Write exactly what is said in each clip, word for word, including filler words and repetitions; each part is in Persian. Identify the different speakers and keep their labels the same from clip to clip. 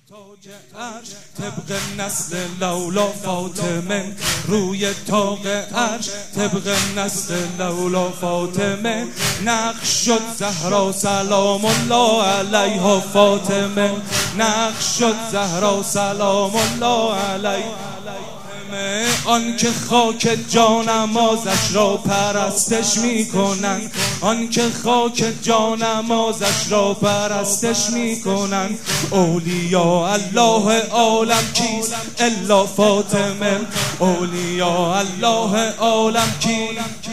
Speaker 1: تاج عرش طبق نسل لولا فاطمه، روی طاق عرش طبق نسل لولا فاطمه، نقش شد زهرا سلام الله علیها فاطمه، نقش شد زهرا سلام الله علیها آن که خاک جانمازش را پرستش میکنن، آن که خاک جانمازش را پرستش میکنن. اولیاء الله عالم کیست الا فاطمه، اولیاء الله عالم کیست؟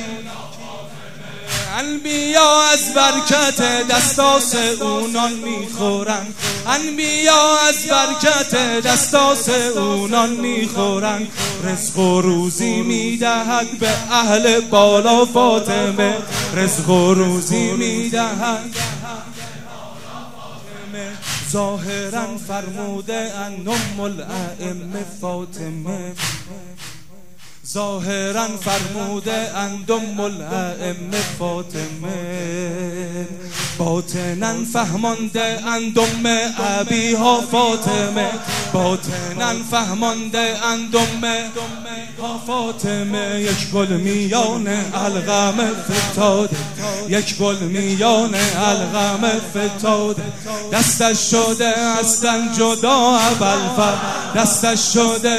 Speaker 1: انبیا از برکت دستاس اونان میخورن، انبیا از برکت دستاس اونان میخورن. رزق و روزی میدهد به اهل بالا فاطمه، رزق و روزی میدهد. ظاهرا فرموده ان ام الائمه فاطمه، ظاهرا فرموده اند ام الائمه فاطمه، باطنا فهمانده اند ام ابیها فاطمه، باطنا فهمانده اند ام ها فاطمه. یک گل میان القم فتاده، یک گل میان القم فتاده، دستش شده اصلا جدا ابوالفضل، دستش شده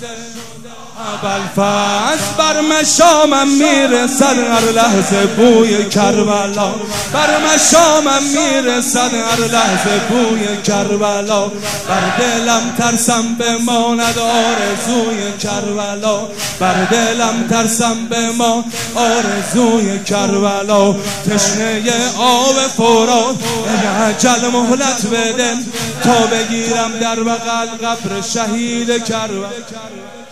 Speaker 1: ابوالفضل. بر مشامم میرسد هر لحظه بوی کربلا، بر مشامم میرسد هر لحظه بوی کربلا. بر دلم ترسم بماند آرزوی کربلا، بر دلم ترسم بمان آرزوی کربلا. تشنه آب فرات اجل مهلت بده تا بگیرم در بغل قبر شهید کربلا.